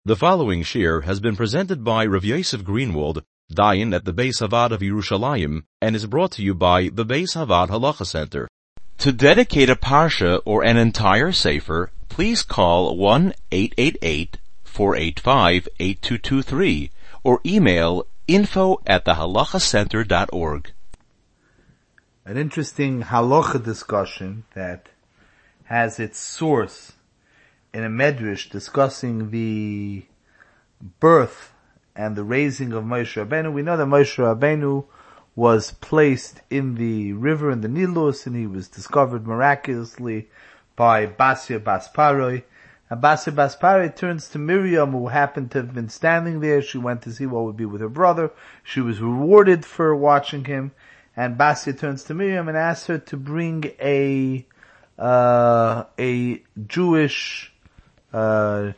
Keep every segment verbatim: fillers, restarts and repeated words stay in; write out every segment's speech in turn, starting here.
The following shir has been presented by Rav Yosef Greenwald, Dayan at the Beis Havad of Yerushalayim, and is brought to you by the Beis Havad Halacha Center. To dedicate a parsha or an entire sefer, please call one eight eight eight, four eight five, eight two two three or email info at thehalachacenter dot org. An interesting halacha discussion that has its source in a medrash discussing the birth and the raising of Moshe Rabbeinu. We know that Moshe Rabbeinu was placed in the river in the Nilus, and he was discovered miraculously by Basya Bas Paroi. And Basya Bas Paroi turns to Miriam, who happened to have been standing there. She went to see what would be with her brother. She was rewarded for watching him. And Basya turns to Miriam and asks her to bring a uh, a Jewish Uh,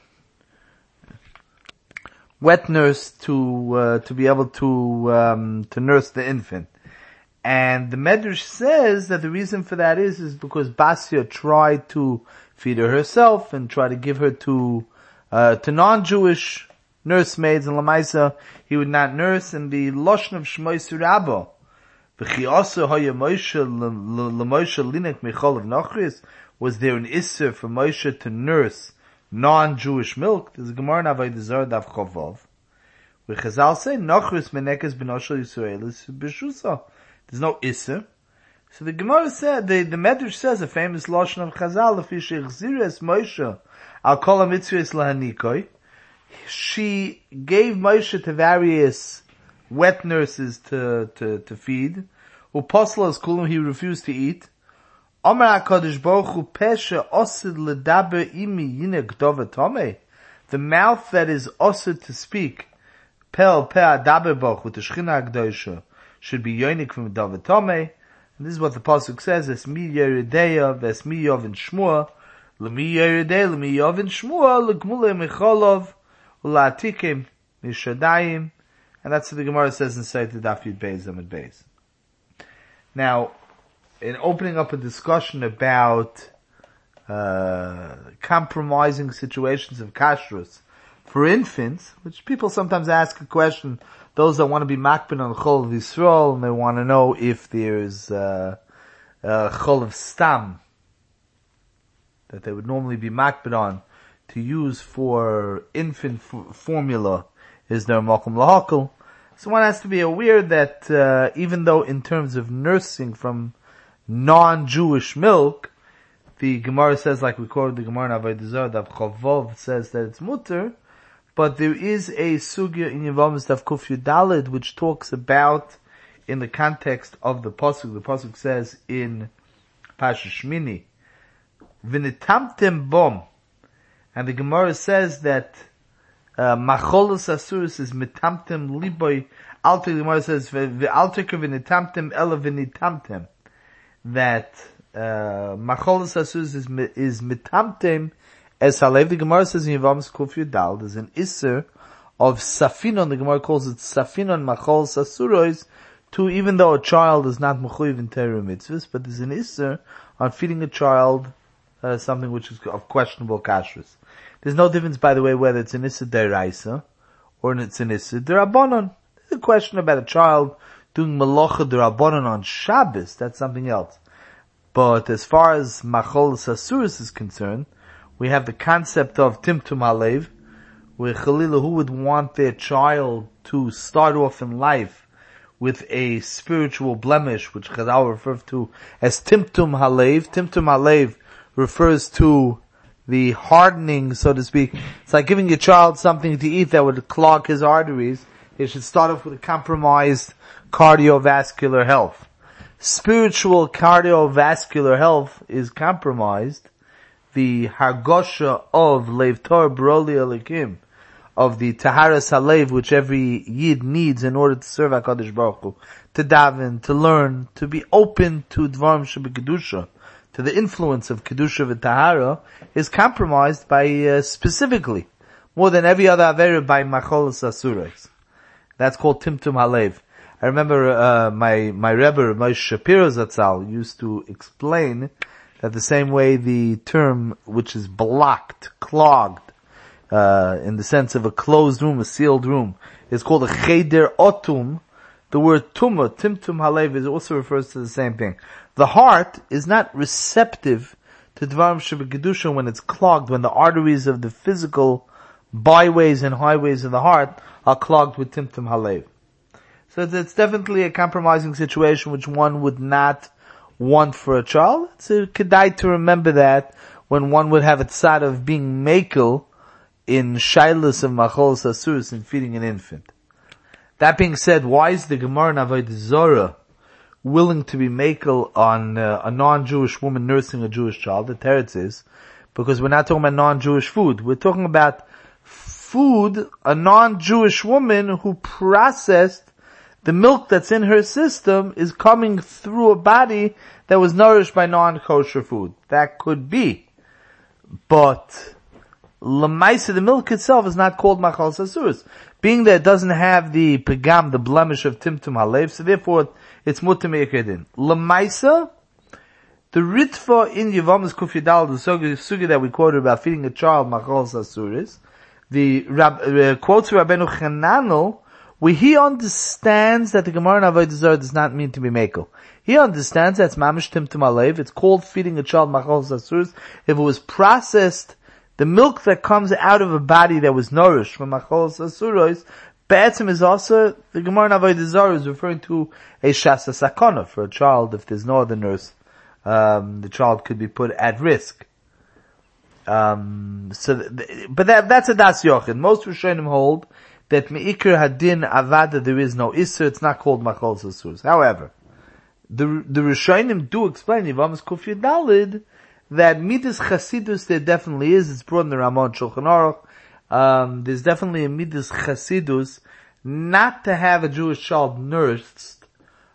wet nurse to uh, to be able to um, to nurse the infant. And the Medrash says that the reason for that is is because Basya tried to feed her herself and try to give her to uh, to non-Jewish nursemaids, and Lamaisa he would not nurse. And the Lashon of Shmois Rabba, v'chi also haya Moshe l'Moshe linek michol of Nochris, was there an isser for Moshe to nurse non-Jewish milk? There's a Gemara in Avodah Zarah Daf Chavov, where Chazal say, Nochris menekes b'noshel Yisraelis b'shusa. There's no Isser. So the Gemara said, the, the Medrash says, a famous Lashon of Chazal, Lefi she'chzires Moshe al kol ha-mitzvos lahanikoi. She gave Moshe to various wet nurses to, to, to feed. Uposlas kulam, he refused to eat. Amar HaKadosh Baruch Hu pesha osid ledaber imi yine gdova tomei. The mouth that is osid to speak, pel pe adaber boch with the Shechina HaKdosha, should be yonik from gdova tomei. And this is what the pasuk says: Es mi yeredeya, ves mi yovin shmua, le mi yeredeya, le mi yovin shmua, le gmule mecholov, ula'atikim mishadayim. And that's what the Gemara says inside the Daf Yud Beis Amud Beis. Now, in opening up a discussion about uh, compromising situations of kashrus for infants, which people sometimes ask a question, those that want to be makbid on Chol of Yisrael, and they want to know if there's uh, uh, Chol of Stam that they would normally be makbid on to use for infant f- formula, is there Malkum Lahakal? So one has to be aware that uh, even though in terms of nursing from non-Jewish milk, the Gemara says, like we quoted the Gemara in Avodah Zarah Daf Chavov, says that it's mutter, but there is a sugya in Yevamos Daf Kuf Yud Daled which talks about, in the context of the pasuk, the pasuk says in Pasha Shmini, V'nitamtem bom, and the Gemara says that uh, Macholus Asuris is mitamtem liboy. Alter, the Gemara says V'alter v'nitamtem ela v'nitamtem, that uh Macholus Asus is is mitamtem as halev. The Gemara says in Yevamos Kuf Yud Daled there's an isser of safinon. The Gemara calls it safinon Macholus Asuros, to even though a child is not mechuyev in Torah mitzvahs, but there's an isser on feeding a child uh, something which is of questionable kashrus. There's no difference, by the way, whether it's an isser deraisa or it's an isser derabanan. There's a question about a child doing malacha derabanan on Shabbos. That's something else. But as far as Macholus Asuros is concerned, we have the concept of Timtum Halev, where Chalila, who would want their child to start off in life with a spiritual blemish, which Chazal refers to as Timtum Halev. Timtum Halev refers to the hardening, so to speak. It's like giving your child something to eat that would clog his arteries. He should start off with a compromised cardiovascular health. Spiritual cardiovascular health is compromised. The hargosha of Leiv Tor Broli Elikim, of the Taharas Halev, which every Yid needs in order to serve HaKadosh Baruch Hu, to daven, to learn, to be open to Dvarim Shebekadusha, to the influence of Kedusha v'Tahara, is compromised by, uh, specifically, more than every other Avera, by Macholus Asuros. That's called Timtum Halev. I remember, uh, my, my Rebbe, Moshe Shapiro Zatzal, used to explain that the same way the term, which is blocked, clogged, uh, in the sense of a closed room, a sealed room, is called a cheder otum. The word tumah, timtum halev, is also refers to the same thing. The heart is not receptive to dvarim shebekedusha when it's clogged, when the arteries of the physical byways and highways of the heart are clogged with timtum halev. So it's definitely a compromising situation which one would not want for a child. It's a kedai to remember that when one would have a tzad of being mekel in shailas of machol sasurus, in feeding an infant. That being said, why is the Gemara in Avodah Zarah willing to be mekel on uh, a non-Jewish woman nursing a Jewish child? The teretz is because we're not talking about non-Jewish food. We're talking about food, a non-Jewish woman who processed the milk that's in her system is coming through a body that was nourished by non-kosher food. That could be. But Lamaisa, the milk itself is not called machal sasurus. Being that it doesn't have the pegam, the blemish of timtum halev, so therefore it's mutter me'ikredin. Lamaisa, the ritva in Yevamos Kuf Yudal, the sugi that we quoted about feeding a child machal sasurus, the rab, uh, quotes Rabbeinu Chananel, where he understands that the Gemara in Avodah Zarah does not mean to be mekel. He understands that's mamish timtum halev. It's called feeding a child machal sasurus if it was processed. The milk that comes out of a body that was nourished from machol sasuros, be'etzim is also, the Gemara in Avodah Zarah is referring to a shasa sakona for a child. If there's no other nurse, um, the child could be put at risk. Um, so, th- but that, that's a das yochid. Most Rishonim hold that me'ikr hadin avada there is no isser, it's not called machol sasuros. However, the, the Rishonim do explain, Yevamos Kuf Yudalid, that midas chasidus there definitely is. It's brought in the Ramon Shulchan Aruch. Um, there's definitely a midas chasidus not to have a Jewish child nursed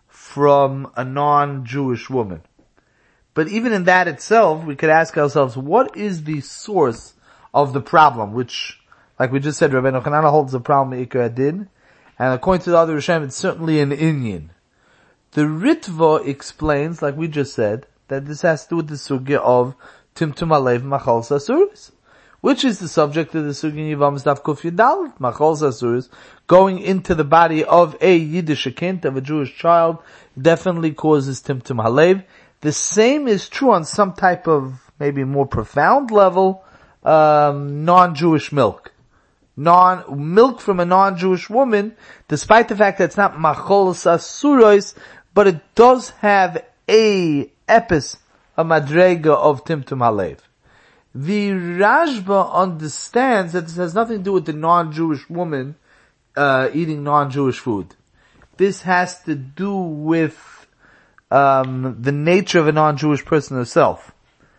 from a non-Jewish woman. But even in that itself, we could ask ourselves, what is the source of the problem? Which, like we just said, Rabbeinu Chananel holds the problem Ikar Adin, and according to the other Rishonim, it's certainly an Inyan. The Ritva explains, like we just said, that this has to do with the sugya of timtum halev machal sasuris, which is the subject of the sugya in Yevamos Daf Kuf Yudal, machal sasuris, going into the body of a Yiddish kind, of a Jewish child, definitely causes timtum halev. The same is true on some type of, maybe more profound level, um, non-Jewish milk. Non, milk from a non-Jewish woman, despite the fact that it's not machal sasuris, but it does have a epis, a madrega of timtum halev. The Rashba understands that this has nothing to do with the non-Jewish woman uh, eating non-Jewish food. This has to do with um, the nature of a non-Jewish person herself.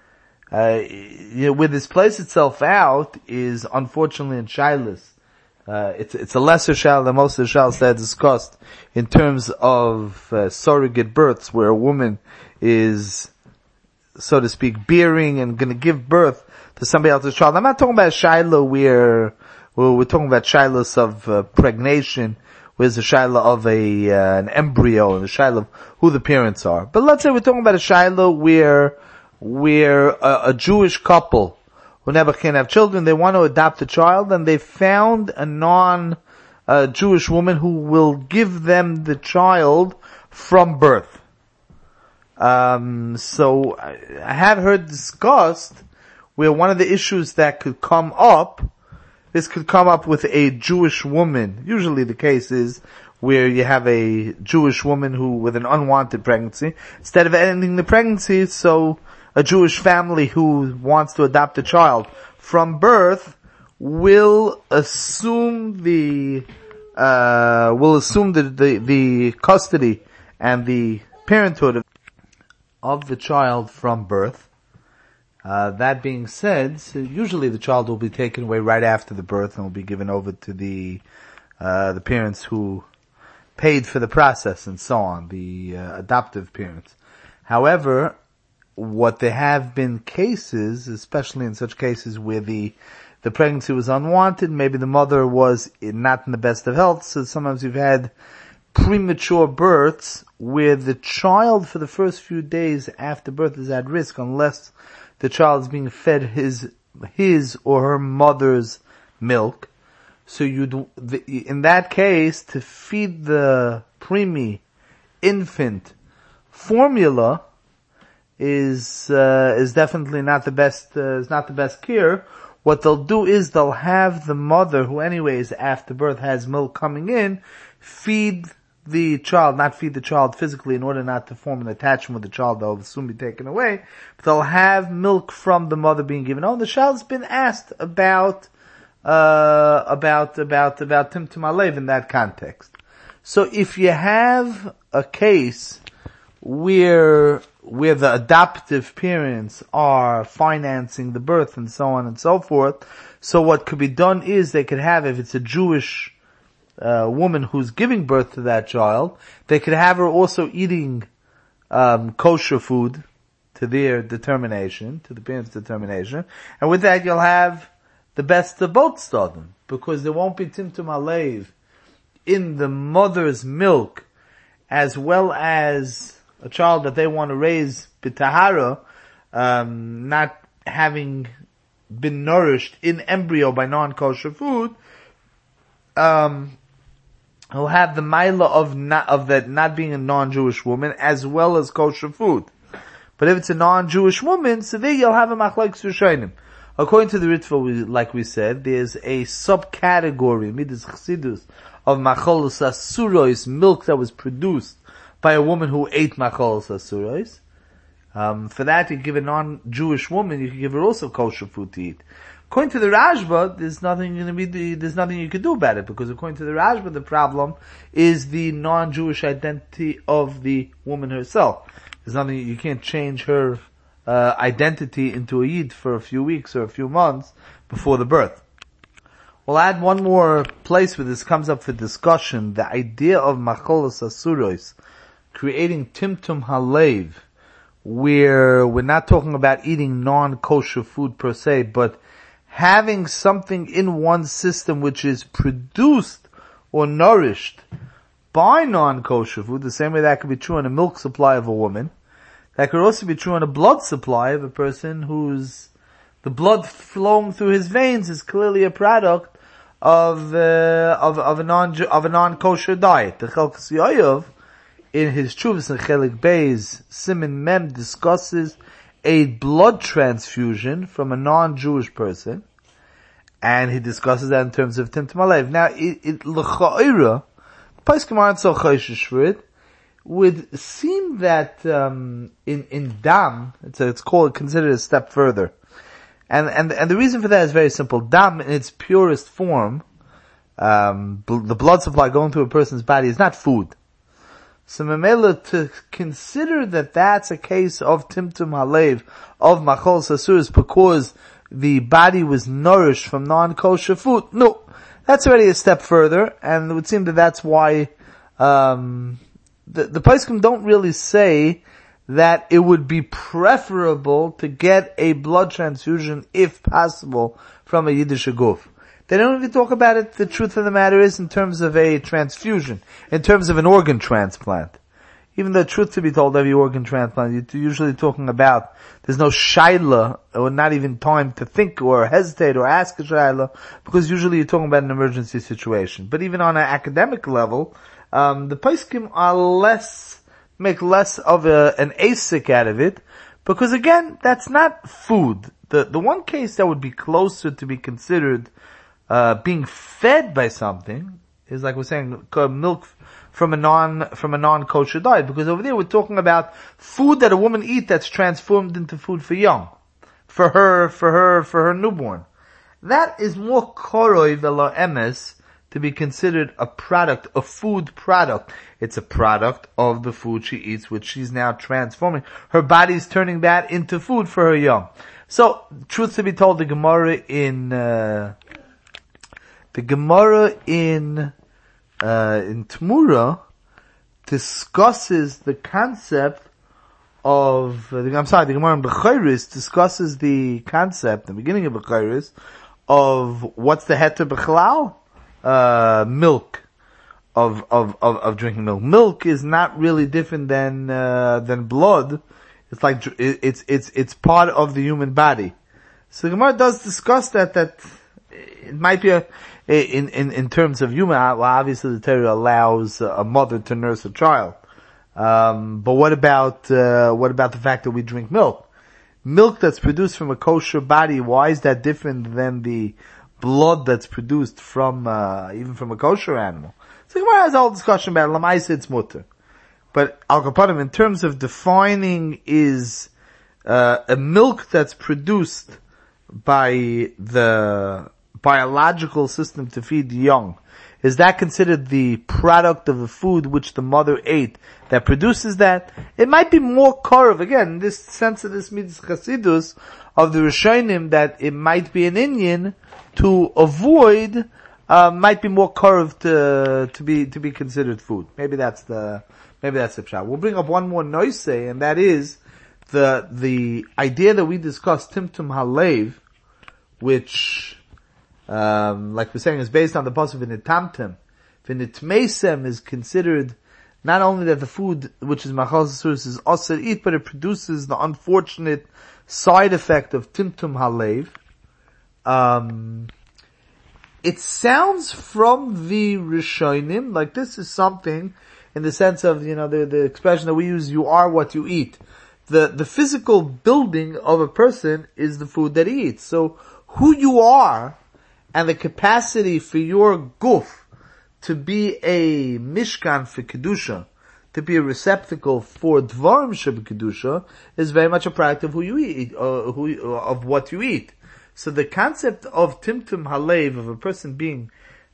Uh, you know, where this plays itself out is unfortunately in Shilas. Uh, it's, it's a lesser shal than most of the shals that are discussed in terms of uh, surrogate births, where a woman is, so to speak, bearing and going to give birth to somebody else's child. I'm not talking about shilah where, where we're talking about shilahs of uh, pregnation, where there's a shilah of a uh, an embryo, and the shilah of who the parents are. But let's say we're talking about a shilah where where a, a Jewish couple who never can have children, they want to adopt a child, and they found a non uh, Jewish woman who will give them the child from birth. Um, so I have heard discussed where one of the issues that could come up, this could come up with a Jewish woman. Usually the case is where you have a Jewish woman who, with an unwanted pregnancy, instead of ending the pregnancy, so a Jewish family who wants to adopt a child from birth will assume the, uh, will assume the, the, the custody and the parenthood of of the child from birth. Uh, that being said, so usually the child will be taken away right after the birth and will be given over to the, uh, the parents who paid for the process and so on, the uh, adoptive parents. However, what there have been cases, especially in such cases where the, the pregnancy was unwanted, maybe the mother was not in the best of health, so sometimes you've had premature births where the child for the first few days after birth is at risk unless the child is being fed his his or her mother's milk. So you'd, in that case, to feed the preemie infant formula is, uh, is definitely not the best, uh, is not the best cure. What they'll do is they'll have the mother, who anyways after birth has milk coming in, feed the child, not feed the child physically in order not to form an attachment with the child that will soon be taken away, but they'll have milk from the mother being given. Oh, the child's been asked about, uh, about, about, about Timtum Alev in that context. So if you have a case where, where the adoptive parents are financing the birth and so on and so forth, so what could be done is they could have, if it's a Jewish uh, woman who's giving birth to that child, they could have her also eating um, kosher food to their determination, to the parents' determination, and with that you'll have the best of both Stadim, because there won't be Timtum Alev in the mother's milk, as well as a child that they want to raise b'tahara, um, not having been nourished in embryo by non-kosher food, um, will have the maila of not, of that not being a non-Jewish woman as well as kosher food. But if it's a non-Jewish woman, so there you'll have a machlokes rishonim. According to the Ritva, we, like we said, there's a subcategory, midas chassidus, of macholos asuros, milk that was produced by a woman who ate macholos asuros. Um, for that, you give a non-Jewish woman, you can give her also kosher food to eat. According to the Rashba, there's nothing going to be, there's nothing you can do about it, because according to the Rashba, the problem is the non-Jewish identity of the woman herself. There's nothing, you can't change her uh, identity into a Yid for a few weeks or a few months before the birth. We'll add one more place where this comes up for discussion, the idea of macholos asuros, creating Timtum Halev, where we're not talking about eating non-kosher food per se, but having something in one's system which is produced or nourished by non-kosher food, the same way that could be true in a milk supply of a woman, that could also be true in a blood supply of a person whose, the blood flowing through his veins is clearly a product of, uh, of, of a non, of a non-kosher diet. The Chelkas Yoav, in his Chuvas and Chelik Beis, Siman Mem discusses a blood transfusion from a non-Jewish person, and he discusses that in terms of Timtum Alev. Now, it, it, l'cha'ira, Poskim aren't so chayshish for it, would seem that, um, in, in Dam, it's, a, it's called, considered a step further. And, and, and the reason for that is very simple. Dam, in its purest form, um, bl- the blood supply going through a person's body is not food. So Memela, to consider that that's a case of Timtum Halev, of Macholos Asuros, because the body was nourished from non-kosher food, no, that's already a step further, and it would seem that that's why, um, the, the Poskim don't really say that it would be preferable to get a blood transfusion, if possible, from a Yiddish guf. They don't even talk about it. The truth of the matter is in terms of a transfusion, in terms of an organ transplant. Even though, truth to be told, every organ transplant, you're usually talking about, there's no shaila, or not even time to think or hesitate or ask a shaila, because usually you're talking about an emergency situation. But even on an academic level, um, the poskim are less, make less of a, an asik out of it, because again, that's not food. The, the one case that would be closer to be considered Uh, being fed by something is, like we're saying, milk from a non, from a non-kosher diet, because over there we're talking about food that a woman eats that's transformed into food for young, for her, for her, for her newborn. That is more koroi velo emes to be considered a product, a food product. It's a product of the food she eats, which she's now transforming. Her body's turning that into food for her young. So, truth to be told, the Gemara in, uh, The Gemara in, uh, in Tmura discusses the concept of, uh, I'm sorry, the Gemara in Bechoros discusses the concept, the beginning of Bechoros, of what's the heter b'chalal? Uh, milk. Of, of, of, of drinking milk. Milk is not really different than, uh, than blood. It's like, it's, it's, it's part of the human body. So the Gemara does discuss that, that, it might be a, in, in, in terms of human, well, obviously the Torah allows a mother to nurse a child. Um, but what about, uh, what about the fact that we drink milk? Milk that's produced from a kosher body, why is that different than the blood that's produced from, uh, even from a kosher animal? So Gemara has a whole discussion about it. Lamaisa, it's mutter. But Al Kapanim, in terms of defining, is, uh, a milk that's produced by the biological system to feed young, is that considered the product of the food which the mother ate that produces that? It might be more korov, again, this sense of this mitzvah chasidus of the Rishonim, that it might be an inyan to avoid, uh, might be more korov to, to be, to be considered food. Maybe that's the, maybe that's the pshat. We'll bring up one more noise, and that is the, the idea that we discussed, Timtum Halev, which, Um, like we're saying, is based on the pasuk v'nitamtem. V'nitmeisem is considered not only that the food, which is machal zasuris, is also eat, but it produces the unfortunate side effect of timtum halev. Um, it sounds from the Rishonim like this is something in the sense of, you know, the, the expression that we use, you are what you eat. The, the physical building of a person is the food that he eats. So who you are, and the capacity for your guf to be a mishkan for kedusha, to be a receptacle for dvarim sheb kedusha, is very much a product of who you eat, uh, who, uh, of what you eat. So the concept of timtum halev, of a person being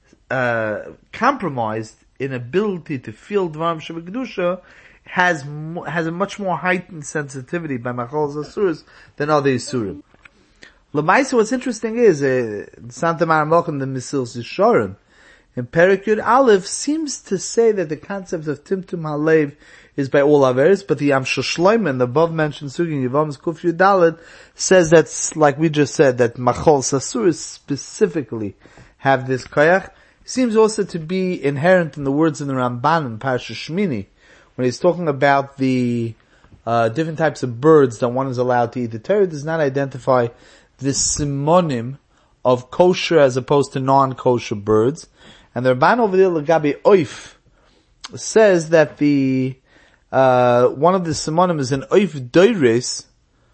uh, compromised in ability to feel dvarim sheb kedusha, has has a much more heightened sensitivity by machal zasuris than other isurim. L'maisa, what's interesting is, uh, Santa Mara Malcham, the Mesilas Yesharim, in Perek Yud Aleph, seems to say that the concept of Timtum Halev is by all Averis, but the Amshel Shloimeh, the above mentioned Sugin Yevamos Kuf Yud Daled, says that's, like we just said, that Machol Sasuris specifically have this koyach. Seems also to be inherent in the words in the Ramban in Parashat Shmini, when he's talking about the uh, different types of birds that one is allowed to eat. The Torah does not identify the simonim of kosher as opposed to non-kosher birds. And the Ramban over there, Lagabi Oif, says that the, uh, one of the simonim is an Oif doires,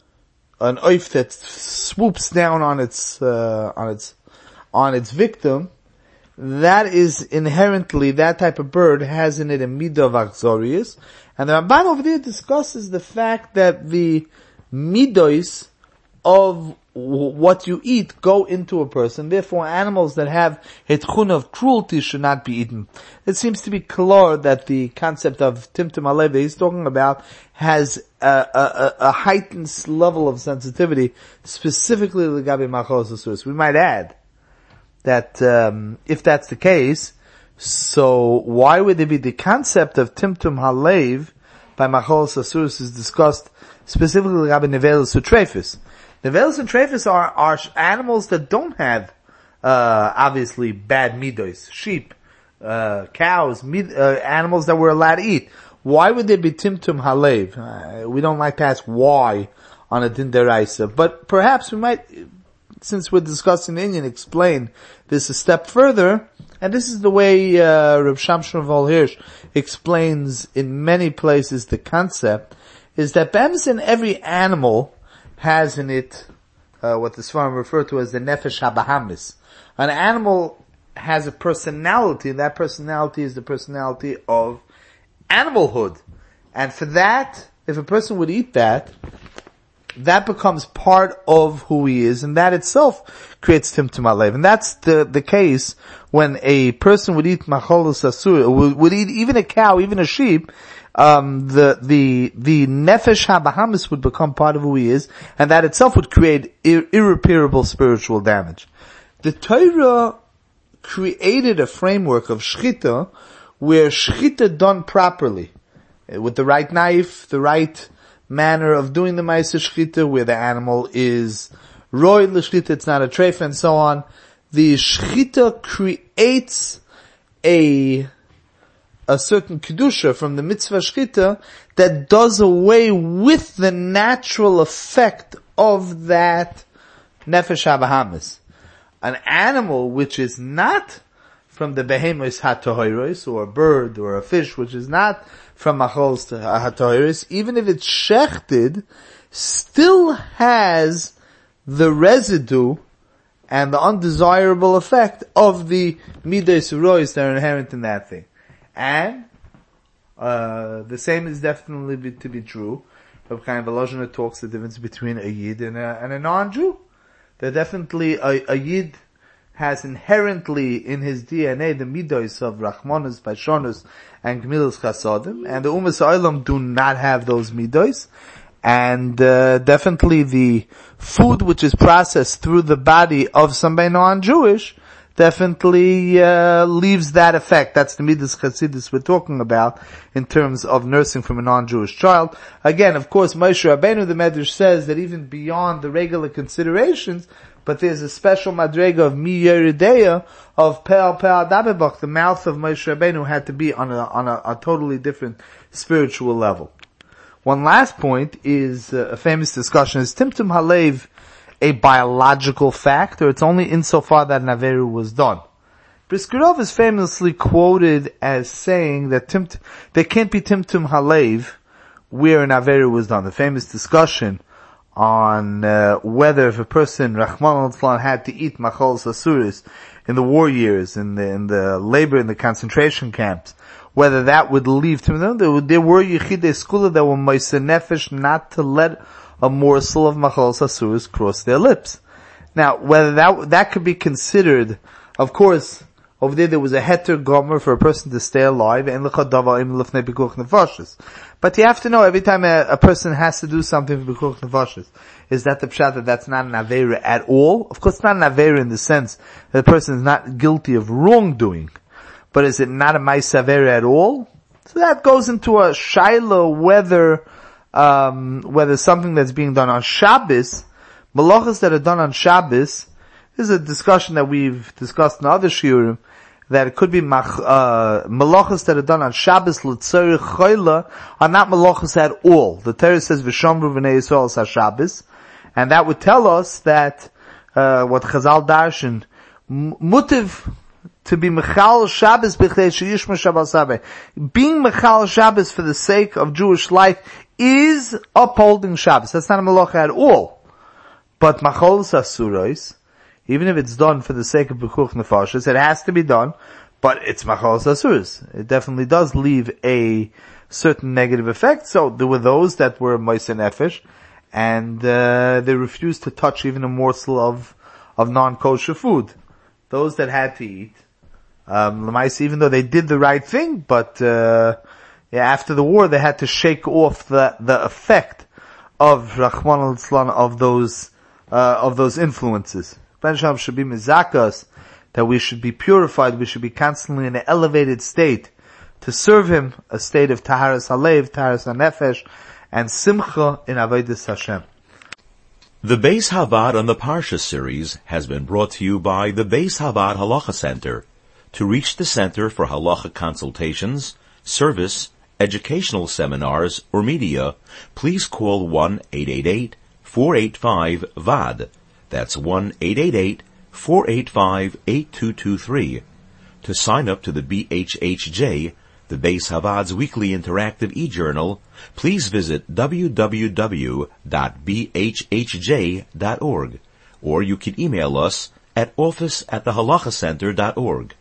an Oif that swoops down on its, uh, on its, on its victim. That is inherently, that type of bird has in it a midah of achzorius. And the Ramban over there discusses the fact that the midos of what you eat go into a person. Therefore, animals that have hetchun of cruelty should not be eaten. It seems to be clear that the concept of timtum halev that he's talking about has a, a, a heightened level of sensitivity, specifically l'gabe machal zasuris. We might add that um, if that's the case, so why would there be the concept of timtum halev by machal zasuris is discussed specifically l'gabe nevelos utrefis? Nevelos and trefis are, are animals that don't have, uh, obviously bad midos. Sheep, uh, cows, mid, uh, animals that we're allowed to eat. Why would there be timtum halev? Uh, we don't like to ask why on a din deraisa, but perhaps we might, since we're discussing Indian, explain this a step further. And this is the way, uh, Reb Shamshon Vol-Hirsch explains in many places the concept, is that bems in every animal has in it uh, what the Sfarim refer to as the nefesh habahamis. An animal has a personality, and that personality is the personality of animalhood. And for that, if a person would eat that, that becomes part of who he is, and that itself creates timtum halev. And that's the the case when a person would eat macholus asur, would, would eat even a cow, even a sheep. Um, the, the, the nefesh habahamis would become part of who he is, and that itself would create ir- irreparable spiritual damage. The Torah created a framework of shchita, where shchita done properly, with the right knife, the right manner of doing the ma'aser shchita, where the animal is roy l'shchita, it's not a treif, and so on. The shchita creates a a certain kedusha from the mitzvah shchita that does away with the natural effect of that nefesh habahamis. an animal which is not from the behemoths hatohiros, or a bird or a fish which is not from machols to hatohiros, even if it's shechted, still has the residue and the undesirable effect of the midos rois that are inherent in that thing. And uh the same is definitely be, to be true. Rabbi Chaim Volozhiner talks the difference between a yid and a, and a non-Jew. That definitely a, a yid has inherently in his D N A the midos of Rachmanos, Baishonos, and Gemilas Chasodim, and the Umas Olam do not have those midos. And uh, definitely the food which is processed through the body of somebody non-Jewish definitely uh, leaves that effect. That's the midas chassidus we're talking about in terms of nursing from a non-Jewish child. Again, of course, Moshe Rabbeinu, the Medrash says that even beyond the regular considerations, but there's a special madrega of mi yerideya of pe'al pe'al dabebach. The mouth of Moshe Rabbeinu had to be on a on a, a totally different spiritual level. One last point is uh, a famous discussion: is Timtum Halev a biological fact, or it's only insofar that an averu was done? Brisker Rov is famously quoted as saying that timt, there can't be Timtum Halev where an averu was done. The famous discussion on uh, whether if a person, Rachmana litzlan, had to eat machol sasuris in the war years, in the in the labor in the concentration camps, whether that would leave to them. There, there were yichidei skula that were meiser nefesh not to let a morsel of machol sasuris cross their lips. Now, whether that that could be considered, of course, over there there was a heter gomer for a person to stay alive, and but you have to know every time a, a person has to do something for bikuch nefashis, is that the pshat that that's not an aveira at all? Of course, it's not an aveira in the sense that the person is not guilty of wrongdoing, but is it not a ma'is aveira at all? So that goes into a shaila whether um whether something that's being done on Shabbos, malachas that are done on Shabbos, this is a discussion that we've discussed in other shiurim, that it could be mach, uh, malachas that are done on Shabbos l'tzorich chayla are not malachas at all. The Torah says v'shomru v'nei Yisrael sa Shabbos, and that would tell us that uh, what Chazal darshan mutiv to be mechal Shabbos b'chdei sheyishma Shabbos sabeh. Being mechal Shabbos for the sake of Jewish life is upholding Shabbos. That's not a malacha at all. But machol sasuros, even if it's done for the sake of bikuch nefashis, it has to be done, but it's machol sasuros. It definitely does leave a certain negative effect. So there were those that were meiser nefesh, and uh, they refused to touch even a morsel of of non-kosher food. Those that had to eat, um, even though they did the right thing, but uh, yeah, after the war they had to shake off the the effect of Rachmana litzlan of those uh, of those influences. Ben Shalom should be mizakas, that we should be purified, we should be constantly in an elevated state to serve Him, a state of taharas halev, taharas hanefesh, and simcha in avodas Hashem. The Beis Havad on the Parsha series has been brought to you by the Beis Havad Halacha Center. To reach the Center for Halacha consultations, service, educational seminars, or media, please call one eight eight eight, four eight five, V A D. That's one eight eight eight, four eight five, eight two two three. To sign up to the B H H J, the Beis Havad's weekly interactive e-journal, please visit w w w dot b h h j dot org, or you can email us at office at the halacha center dot org.